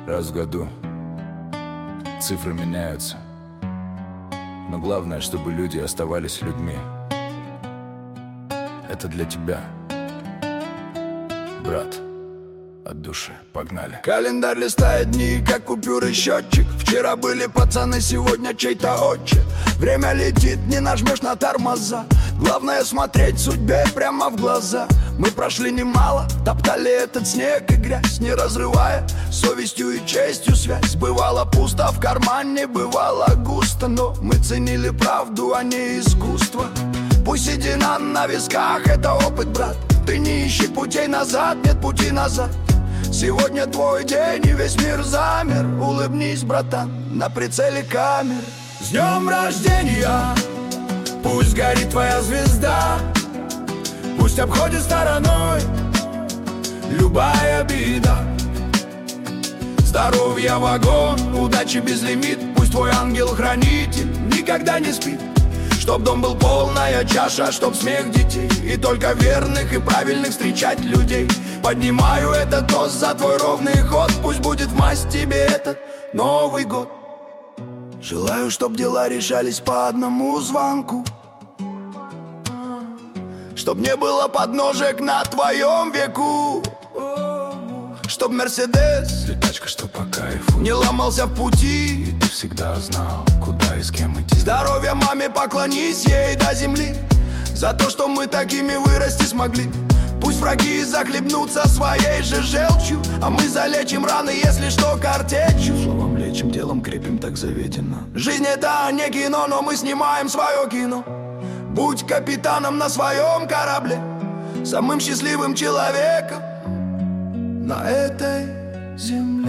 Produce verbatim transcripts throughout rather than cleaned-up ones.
Раз в году цифры меняются, но главное, чтобы люди оставались людьми. Это для тебя, брат, от души. Погнали. Календарь листает дни, как купюры счетчик. Вчера были пацаны, сегодня чей-то отче. Время летит, не нажмешь на тормоза. Главное смотреть судьбе прямо в глаза. Мы прошли немало, топтали этот снег и грязь, не разрывая совестью и честью связь. Бывало пусто в кармане, бывало густо, но мы ценили правду, а не искусство. Пусть седина на висках, это опыт, брат. Ты не ищи путей назад, нет пути назад. Сегодня твой день и весь мир замер. Улыбнись, братан, на прицеле камер. С днем рождения! Пусть горит твоя звезда, пусть обходит стороной любая беда. Здоровья вагон, удачи безлимит. Пусть твой ангел-хранитель никогда не спит. Чтоб дом был полная чаша, чтоб смех детей и только верных и правильных встречать людей. Поднимаю этот тост за твой ровный ход. Пусть будет в масть тебе этот Новый год. Желаю, чтоб дела решались по одному звонку, чтоб не было подножек на твоем веку, чтоб Мерседес, летачка, что по кайфу, не ломался в пути, и ты всегда знал, куда и с кем идти. Здоровья маме, поклонись ей до земли за то, что мы такими вырасти смогли. Пусть враги захлебнутся своей же желчью, а мы залечим раны, если что, картечью. Словом лечим, делом крепим, так заветено. Жизнь это не кино, но мы снимаем свое кино. Будь капитаном на своем корабле, самым счастливым человеком на этой земле.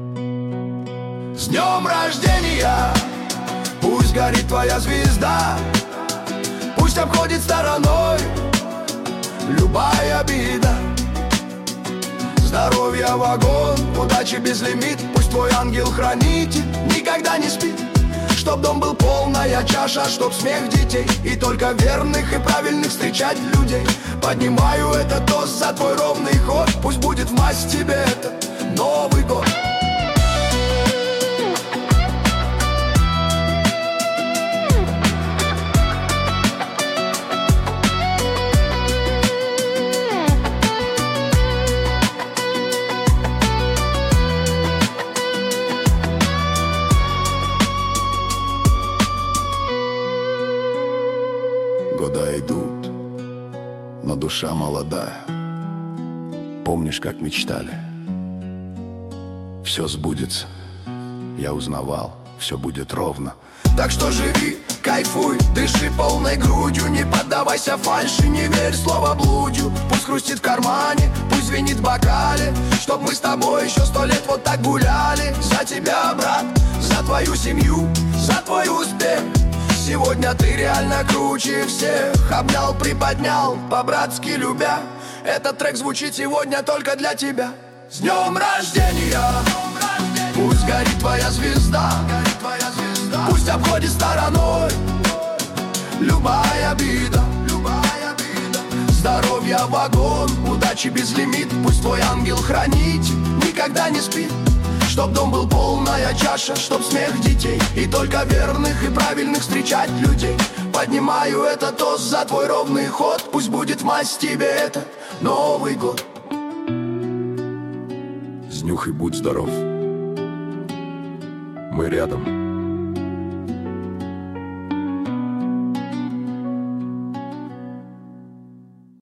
С днем рождения! Пусть горит твоя звезда, пусть обходит стороной любая беда. Здоровья вагон, удачи безлимит. Пусть твой ангел-хранитель никогда не спит. Чтоб дом был полная чаша, чтоб смех детей и только верных и правильных встречать людей. Поднимаю этот тост за твой ровный ход. Пусть будет в масть тебе этот Новый год. Года идут, но душа молодая. Помнишь, как мечтали? Все сбудется. Я узнавал, все будет ровно. Так что живи, кайфуй, дыши полной грудью. Не поддавайся фальши, не верь словоблудию. Пусть хрустит в кармане, пусть звенит в бокале, чтоб мы с тобой еще сто лет вот так гуляли. За тебя, брат, за твою семью, за твой успех. Сегодня ты реально круче всех. Обнял, приподнял, по-братски любя. Этот трек звучит сегодня только для тебя. С днем рождения! Пусть горит твоя звезда, пусть обходит стороной любая беда. Здоровья вагон, удачи безлимит. Пусть твой ангел-хранитель никогда не спит. Чтоб дом был полная чаша, чтоб смех детей и только верных и правильных встречать людей. Поднимаю этот тост за твой ровный ход. Пусть будет в масть тебе это Новый год. Снюхай, будь здоров. Мы рядом.